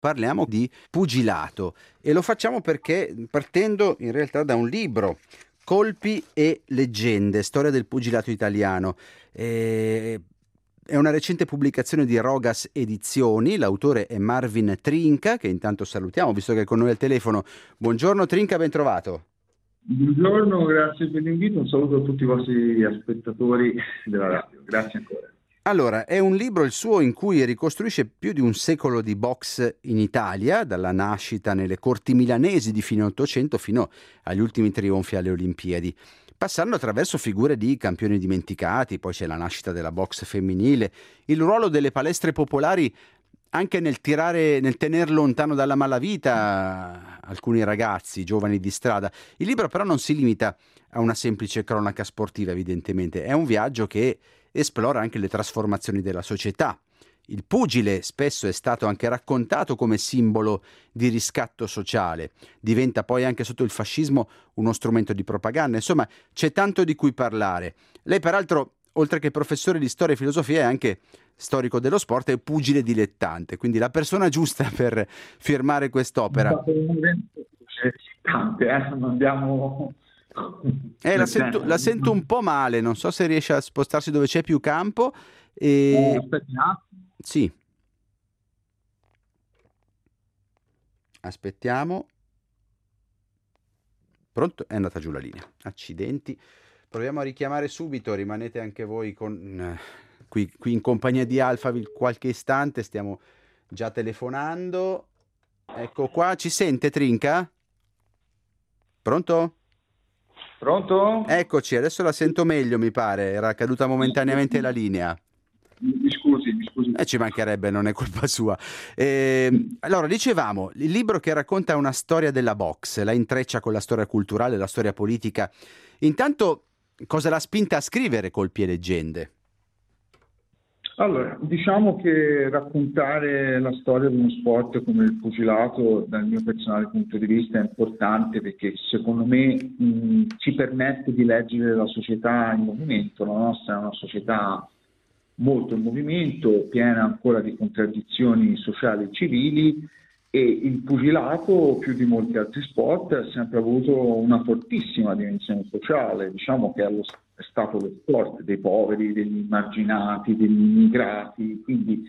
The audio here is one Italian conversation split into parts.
parliamo di pugilato e lo facciamo perché partendo in realtà da un libro, Colpi e leggende, storia del pugilato italiano. È una recente pubblicazione di Rogas Edizioni, l'autore è Marvin Trinca, che intanto salutiamo visto che è con noi al telefono. Buongiorno Trinca, ben trovato. Buongiorno, grazie per l'invito, un saluto a tutti i vostri spettatori della radio, grazie ancora. Allora, è un libro il suo in cui ricostruisce più di un secolo di box in Italia, dalla nascita nelle corti milanesi di fine Ottocento fino agli ultimi trionfi alle Olimpiadi, passando attraverso figure di campioni dimenticati, poi c'è la nascita della box femminile, il ruolo delle palestre popolari anche nel tenere lontano dalla malavita alcuni ragazzi, giovani di strada. Il libro però non si limita a una semplice cronaca sportiva, evidentemente, è un viaggio che esplora anche le trasformazioni della società. Il pugile spesso è stato anche raccontato come simbolo di riscatto sociale, diventa poi anche sotto il fascismo uno strumento di propaganda, insomma c'è tanto di cui parlare. Lei peraltro, oltre che professore di storia e filosofia, è anche storico dello sport e pugile dilettante, quindi la persona giusta per firmare quest'opera. Non abbiamo... La sento un po' male, non so se riesce a spostarsi dove c'è più campo. E... Aspetta, Sì, aspettiamo. Pronto? È andata giù la linea. Accidenti. Proviamo a richiamare subito, rimanete anche voi qui in compagnia di Alphaville qualche istante, stiamo già telefonando. Ecco qua, ci sente Trinca? Pronto? Pronto? Eccoci, adesso la sento meglio, mi pare, era caduta momentaneamente la linea. Mi scusi. Ci mancherebbe, non è colpa sua. Allora, dicevamo, il libro che racconta una storia della box, la intreccia con la storia culturale, la storia politica. Intanto, cosa l'ha spinta a scrivere Colpi e leggende? Allora, diciamo che raccontare la storia di uno sport come il pugilato, dal mio personale punto di vista, è importante perché secondo me ci permette di leggere la società in movimento. La nostra è una società molto in movimento, piena ancora di contraddizioni sociali e civili, e il pugilato, più di molti altri sport, ha sempre avuto una fortissima dimensione sociale. Diciamo che è stato lo sport dei poveri, degli emarginati, degli immigrati, quindi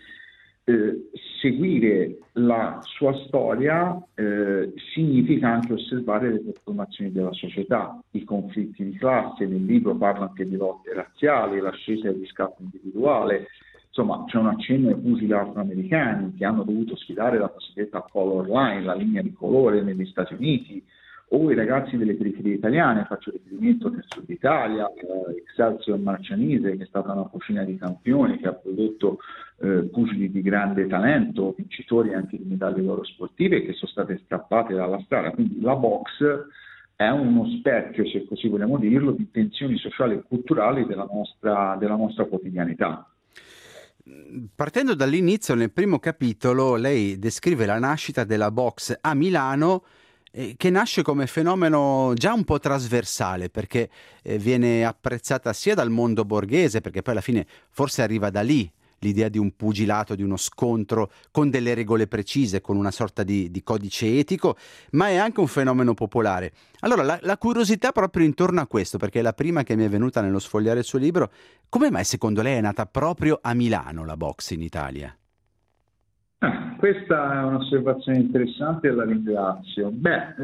seguire la sua storia significa anche osservare le trasformazioni della società, i conflitti di classe. Nel libro parla anche di lotte razziali, l'ascesa del riscatto individuale. Insomma, c'è un accenno ai pugili afroamericani che hanno dovuto sfidare la cosiddetta color line, la linea di colore negli Stati Uniti, o i ragazzi delle periferie italiane, faccio riferimento nel sud Italia, Excelsior Marcianise, che è stata una cucina di campioni, che ha prodotto pugili di grande talento, vincitori anche di medaglie d'oro sportive, che sono state strappate dalla strada. Quindi la box è uno specchio, se così vogliamo dirlo, di tensioni sociali e culturali della nostra quotidianità. Partendo dall'inizio, nel primo capitolo, lei descrive la nascita della box a Milano, che nasce come fenomeno già un po' trasversale, perché viene apprezzata sia dal mondo borghese, perché poi alla fine forse arriva da lì l'idea di un pugilato, di uno scontro con delle regole precise, con una sorta di codice etico, ma è anche un fenomeno popolare. Allora, la curiosità proprio intorno a questo, perché è la prima che mi è venuta nello sfogliare il suo libro, come mai secondo lei è nata proprio a Milano la box in Italia? Questa è un'osservazione interessante e la ringrazio.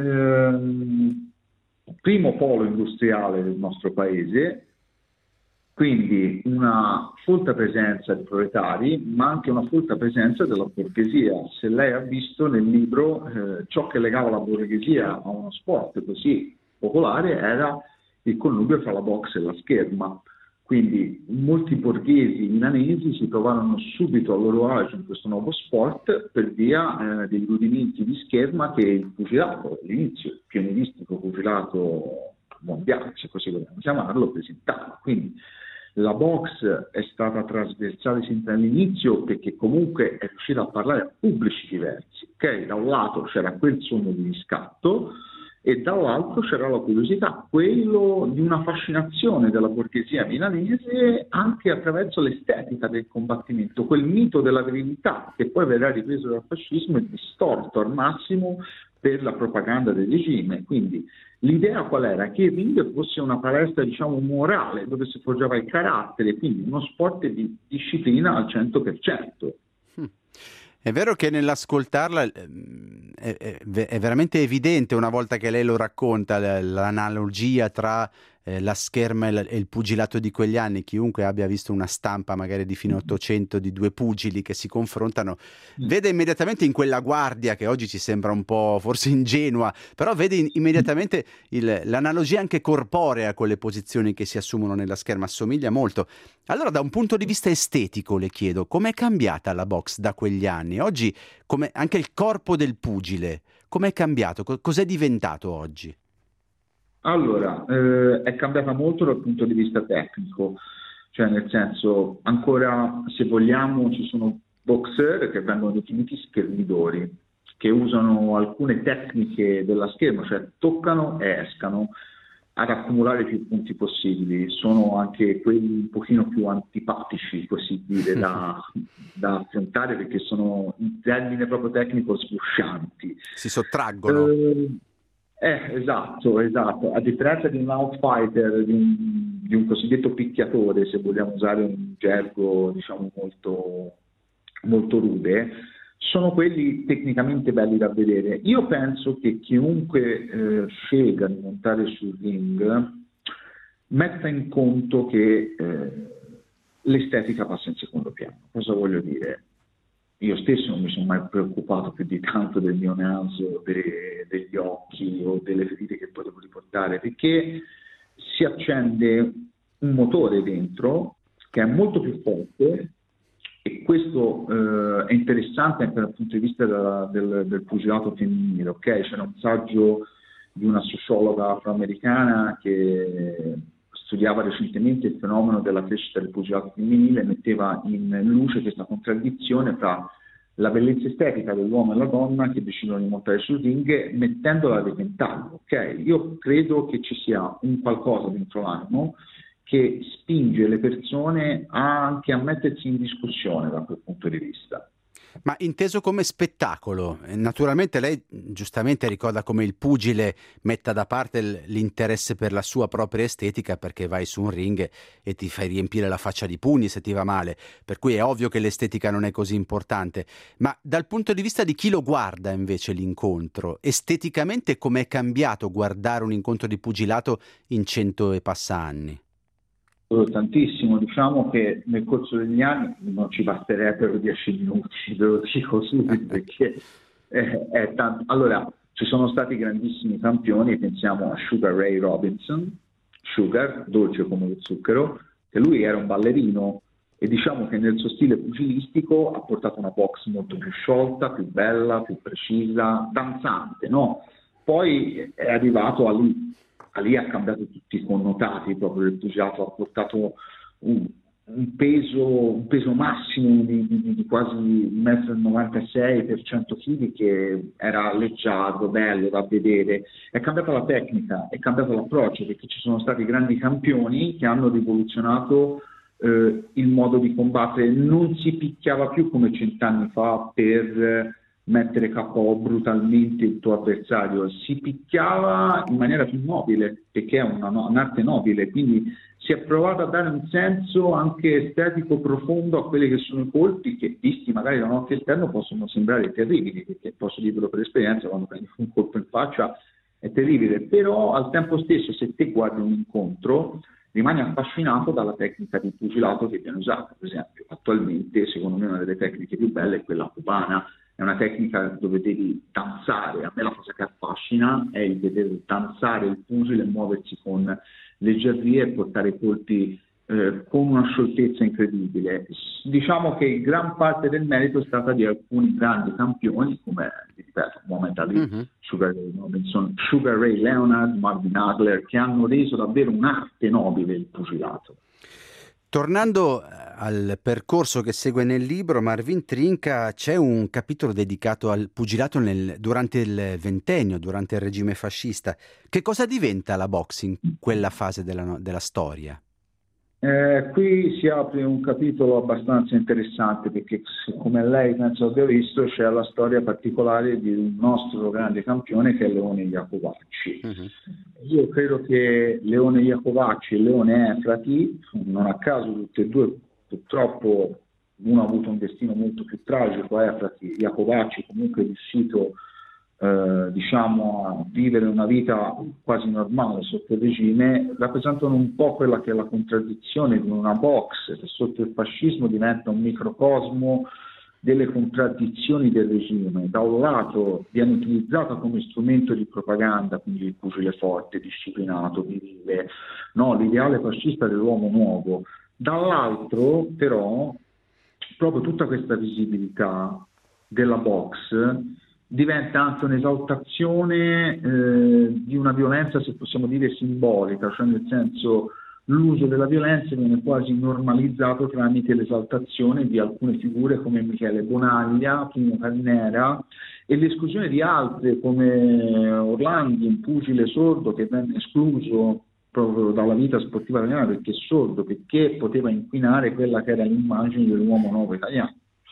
Primo polo industriale del nostro paese, quindi una folta presenza di proletari, ma anche una folta presenza della borghesia. Se lei ha visto nel libro, ciò che legava la borghesia a uno sport così popolare era il connubio tra la box e la scherma. Quindi molti borghesi milanesi si trovarono subito a loro agio in questo nuovo sport per via degli rudimenti di scherma che il pugilato, all'inizio il pionieristico pugilato mondiale, se così vogliamo chiamarlo, presentava. Quindi la box è stata trasversale sin dall'inizio perché comunque è riuscita a parlare a pubblici diversi. Okay? Da un lato c'era quel sogno di riscatto e dall'altro c'era la curiosità, quello di una fascinazione della borghesia milanese anche attraverso l'estetica del combattimento, quel mito della virilità che poi verrà ripreso dal fascismo e distorto al massimo per la propaganda del regime. Quindi l'idea qual era? Che il ring fosse una palestra, diciamo, morale, dove si forgiava il carattere, quindi uno sport di disciplina al 100%. È vero che nell'ascoltarla è veramente evidente, una volta che lei lo racconta, l'analogia tra la scherma e il pugilato di quegli anni. Chiunque abbia visto una stampa magari di fine Ottocento di due pugili che si confrontano vede immediatamente in quella guardia, che oggi ci sembra un po' forse ingenua, però vede immediatamente l'analogia anche corporea con le posizioni che si assumono nella scherma, assomiglia molto. Allora, da un punto di vista estetico le chiedo, com'è cambiata la box da quegli anni? Oggi, come anche il corpo del pugile, com'è cambiato? Cos'è diventato oggi? Allora, è cambiata molto dal punto di vista tecnico, cioè nel senso, ancora se vogliamo ci sono boxer che vengono definiti schermidori, che usano alcune tecniche della scherma, cioè toccano e escano ad accumulare più punti possibili. Sono anche quelli un pochino più antipatici, così dire, da affrontare, perché sono, in termine proprio tecnico, sfuscianti. Si sottraggono. Esatto. A differenza di un outfighter, di un cosiddetto picchiatore, se vogliamo usare un gergo, diciamo, molto, molto rude, sono quelli tecnicamente belli da vedere. Io penso che chiunque scelga di montare sul ring metta in conto che l'estetica passa in secondo piano. Cosa voglio dire? Io stesso non mi sono mai preoccupato più di tanto del mio naso, degli occhi o delle ferite che potevo riportare, perché si accende un motore dentro che è molto più forte, e questo è interessante anche dal punto di vista del pugilato femminile. Ok, c'era un saggio di una sociologa afroamericana che studiava recentemente il fenomeno della crescita del pugilato femminile e metteva in luce questa contraddizione tra la bellezza estetica dell'uomo e la donna che decidono di montare sul ring, mettendola a repentaglio. Okay? Io credo che ci sia un qualcosa dentro l'animo che spinge le persone anche a mettersi in discussione da quel punto di vista. Ma inteso come spettacolo, naturalmente lei giustamente ricorda come il pugile metta da parte l'interesse per la sua propria estetica, perché vai su un ring e ti fai riempire la faccia di pugni se ti va male, per cui è ovvio che l'estetica non è così importante. Ma dal punto di vista di chi lo guarda invece l'incontro, esteticamente com'è cambiato guardare un incontro di pugilato in 100 e passa anni? Tantissimo, diciamo che nel corso degli anni non ci basterebbero 10 minuti, ve lo dico subito, perché è tanto. Allora, ci sono stati grandissimi campioni, pensiamo a Sugar Ray Robinson, Sugar, dolce come lo zucchero, che lui era un ballerino e diciamo che nel suo stile pugilistico ha portato una box molto più sciolta, più bella, più precisa, danzante, no? Poi è arrivato a lì ha cambiato tutti i connotati proprio del pugilato, ha portato un peso massimo di quasi 1,96 m per 100 kg, che era leggiadro, bello da vedere. È cambiata la tecnica, è cambiato l'approccio, perché ci sono stati grandi campioni che hanno rivoluzionato il modo di combattere. Non si picchiava più come 100 anni fa per mettere KO brutalmente il tuo avversario, si picchiava in maniera più nobile, perché è un'arte nobile, quindi si è provato a dare un senso anche estetico profondo a quelli che sono i colpi, che visti magari da un occhio esterno possono sembrare terribili, perché posso dirvelo per esperienza, quando prendi un colpo in faccia è terribile, però al tempo stesso, se te guardi un incontro, rimani affascinato dalla tecnica di pugilato che viene usata. Per esempio, attualmente, secondo me, una delle tecniche più belle è quella cubana. È una tecnica dove devi danzare. A me la cosa che affascina è il vedere danzare il pugile e muoversi con leggerria e portare i colpi con una scioltezza incredibile. Diciamo che gran parte del merito è stata di alcuni grandi campioni, come, ripeto, Muhammad Ali, Sugar Ray Robinson, Sugar Ray Leonard, Marvin Hagler, che hanno reso davvero un'arte nobile il pugilato. Tornando al percorso che segue nel libro, Marvin Trinca, c'è un capitolo dedicato al pugilato durante il ventennio, durante il regime fascista. Che cosa diventa la boxe in quella fase della storia? Qui si apre un capitolo abbastanza interessante perché, come lei penso abbia visto, c'è la storia particolare di un nostro grande campione che è Leone Iacovacci. Io credo che Leone Iacovacci e Leone Efrati, non a caso tutti e due, purtroppo uno ha avuto un destino molto più tragico, Efrati, Iacovacci comunque è riuscito diciamo a vivere una vita quasi normale sotto il regime, rappresentano un po' quella che è la contraddizione di una box che sotto il fascismo diventa un microcosmo delle contraddizioni del regime. Da un lato viene utilizzata come strumento di propaganda, quindi il pugile forte, disciplinato, virile, no? L'ideale fascista dell'uomo nuovo. Dall'altro però proprio tutta questa visibilità della box diventa anche un'esaltazione di una violenza, se possiamo dire, simbolica, cioè nel senso l'uso della violenza viene quasi normalizzato tramite l'esaltazione di alcune figure come Michele Bonaglia, Pino Carnera, e l'esclusione di altre come Orlandi, un pugile sordo che venne escluso proprio dalla vita sportiva italiana perché è sordo, perché poteva inquinare quella che era l'immagine dell'uomo nuovo italiano.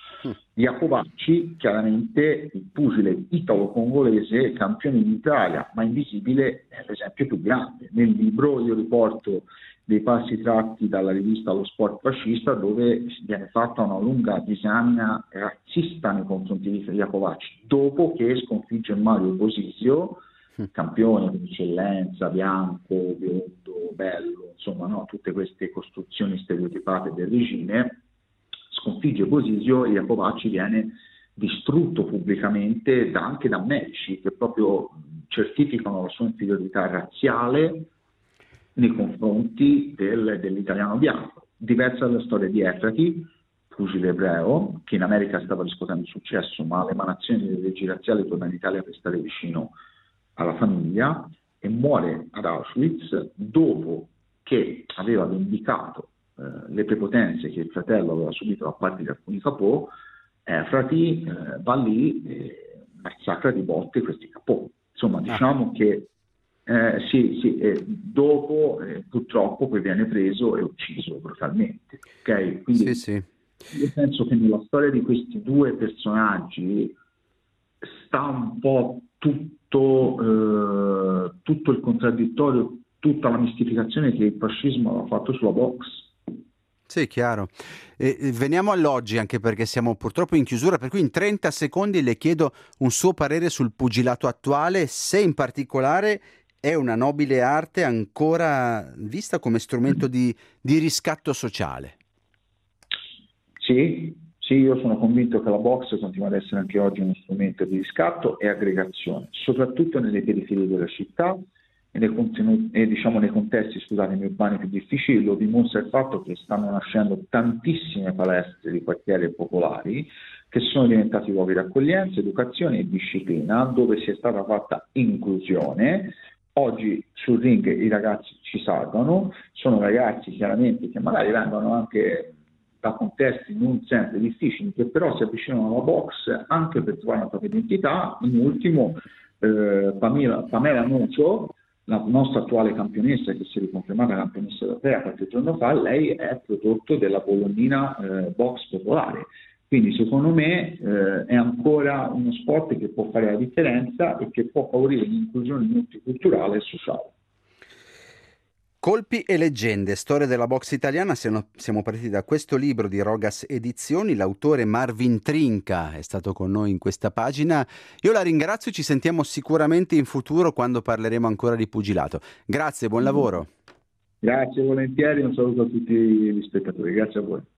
Iacovacci, chiaramente il pugile italo-congolese, campione d'Italia, ma invisibile, è l'esempio più grande. Nel libro io riporto dei passi tratti dalla rivista Lo Sport Fascista, dove viene fatta una lunga disamina razzista nei confronti di Iacovacci, dopo che sconfigge Mario Bosisio, campione di eccellenza, bianco, biondo, bello, insomma, no? Tutte queste costruzioni stereotipate del regime. Sconfigge Bosisio e Iacovacci viene distrutto pubblicamente anche da medici che proprio certificano la sua inferiorità razziale nei confronti dell'italiano bianco. Diversa dalla storia di Efrati, pugile ebreo, che in America stava riscuotendo successo, ma all'emanazione delle leggi razziali torna in Italia per stare vicino alla famiglia e muore ad Auschwitz dopo che aveva vendicato le prepotenze che il fratello aveva subito da parte di alcuni capò. Efrati va lì e massacra di botte questi capò. Insomma, diciamo che dopo purtroppo poi viene preso e ucciso brutalmente. Okay? Quindi Sì. io penso che nella storia di questi due personaggi sta un po' tutto il contraddittorio, tutta la mistificazione che il fascismo ha fatto sulla box. Sì, chiaro. Veniamo all'oggi, anche perché siamo purtroppo in chiusura, per cui in 30 secondi le chiedo un suo parere sul pugilato attuale, se in particolare è una nobile arte ancora vista come strumento di riscatto sociale. Sì, io sono convinto che la box continua ad essere anche oggi uno strumento di riscatto e aggregazione, soprattutto nelle periferie della città e nei contesti urbani più difficili. Lo dimostra il fatto che stanno nascendo tantissime palestre di quartieri popolari che sono diventati luoghi di accoglienza, educazione e disciplina, dove si è stata fatta inclusione. Oggi sul ring i ragazzi ci salgono, sono ragazzi chiaramente che magari vengono anche da contesti non sempre difficili, che però si avvicinano alla box anche per trovare una propria identità. In ultimo, Pamela Nuccio, la nostra attuale campionessa, che si è riconfermata campionessa europea qualche giorno fa, lei è prodotto della Bolognina Box Popolare. Quindi secondo me è ancora uno sport che può fare la differenza e che può favorire l'inclusione multiculturale e sociale. Colpi e leggende, storia della box italiana, siamo partiti da questo libro di Rogas Edizioni, l'autore Marvin Trinca è stato con noi in questa pagina. Io la ringrazio, ci sentiamo sicuramente in futuro quando parleremo ancora di pugilato. Grazie, buon lavoro. Grazie, volentieri, un saluto a tutti gli spettatori, grazie a voi.